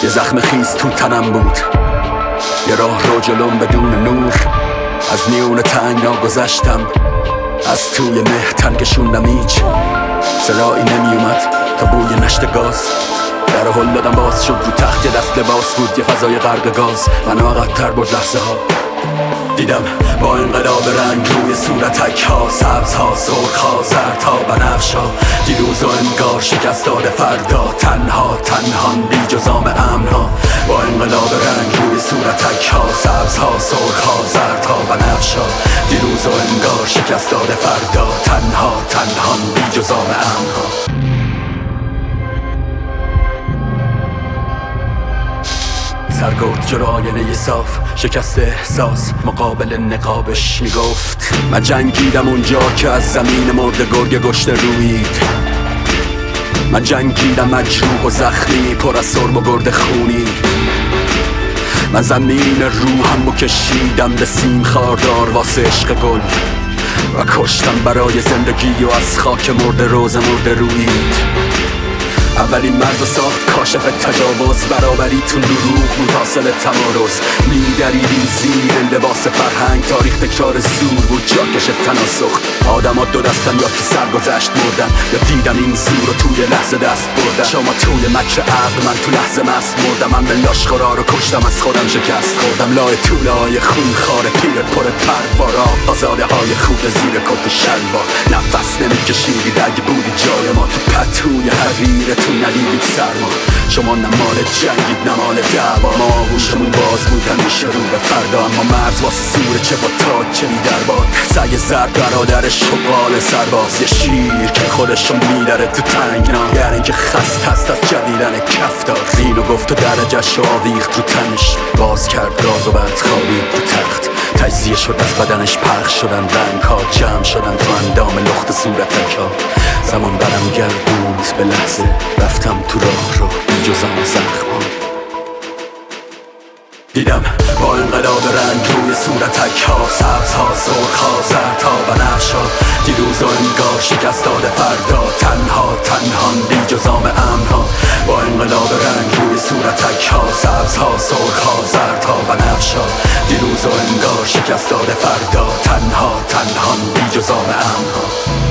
یه زخم خیز تو تنم بود، یه راه رو جلوم بدون نور. از میون تنگنا گذشتم، از توی مه تن کشوندم، هیچ صدایی نمی اومد تا بوی نشت گاز. در هل دادم باز شد رو تخت، یه دست لباس بود، یه فضای غرق گاز. منو عقب‌تر برد لحظه ها، دیدم با انقلاب رنگ روی صورتک ها، سبز ها، سرخ ها، زرد ها، بنفش ها. دیروز و انگار شکست داده فردا، تنها تنهان بی جزام امن ها. با انقلاب رنگ روی صورتک ها، سبز ها، سرخ ها، زرد ها، بنفش ها. دیروز و انگار شکست داده فردا، تنها تنهان بی جزام امن ها. سرگرد جلو آینه صاف، شکست احساس مقابل نقابش میگفت من جنگیدم اونجا که از زمین مرده گرگ گشته رویید. من جنگیدم مجروح و زخمی، پر از سرب و گرد خونی. من زمین روحم و کشیدم به سیم خاردار واسه عشق گل و کشتم برای زندگی و از خاک مرده روز مرده رویید. اولین مرز و ساخت کاشف تجاوز، برابری تو دروغ بود حاصل تمارز. میدریدیم زیر لباس فرهنگ، تاریخ تکرار زور بود جاکش تناسخ. آدم ها دو دستن یا که سرگذشت مردن، یا دیدن این زور رو توی لحظه دست بردن. شما توی مکر عقل، من تو لحظه مست مردم. من به لاشخورا رو کشتم، از خودم شکست خوردم. لای طوله های خون خاره پیر پر پروارا، آزاده های خود زیر کت شلوار. نفس نمیکشیدید اگه بودی جای ما، تو پتوی حریر تو ندیدید سرما. شما نمال جنگید نمال دعوا، ما آغوشمون باز بود همیشه رو به فردا. اما مرز واسه سوره چه با تاک چه در باد، سعی زرد برادر شغال سرباز. یه شیر که خودشو میداره تو تنگنا، یعنی که خست هست از جدیدن کفتار. اینو گفت و درجهش رو آویخت رو تنش، باز کرد گاز و بعد خوابید رو تخت. تجزیه شد از بدنش، پخش شدن رنگ ها، جمع شدن تو اندام لخت صورتک ها. زمان برم گردوند به لحظه، رفتم تو راه رو بی جزام زخم ها. دیدم با انقلاب رنگ روی صورتک ها، سبز ها، سرخ ها، زرد ها، بنفش ها. دیروز و انگار شکست داده فردا، تنها تنهان بی جزام امن ها. با انقلاب رنگ روی صورتک ها، سبز ها، سرخ ها، زرد ها، بنفش ها. دیروز و انگار شکست داده فردا، تنها تنهان بی جزام امن ها.